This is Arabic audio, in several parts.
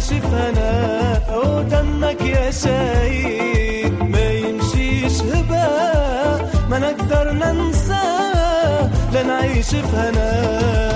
نعيش في هنا ودمك يا شهيد ما يمشيش هباء ما نقدر ننساه لا نعيش في هنا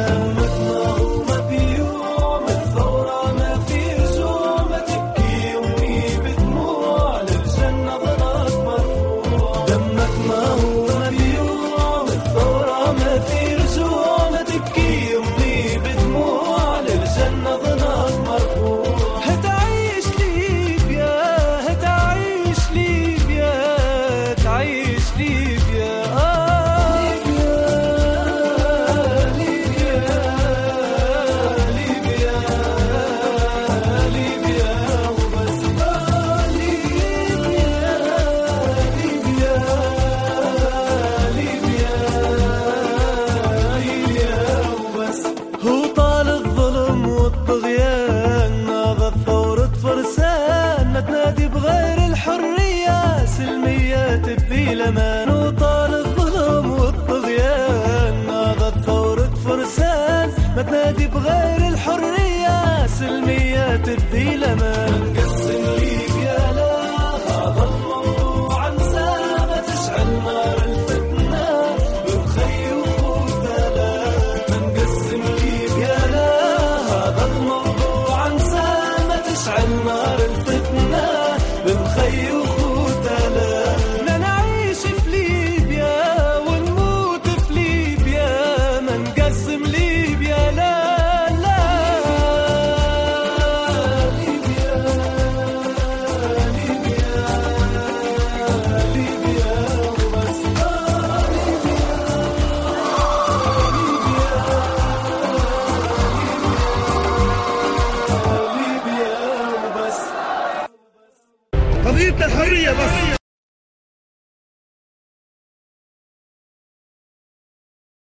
الأمان وطال الظلم والطغيان ناضت ثورة فرسان ما تنادي بغير الحرية سلمية تبدي الأمان نقسم ليبيا لا هذا الموضوع انسى ما تشعل نار الفتنة بنخي وقتلا نقسم ليبيا لا هذا الموضوع انسى ما تشعل نار الفتنة بنخي وقتلا قضية الحرية بس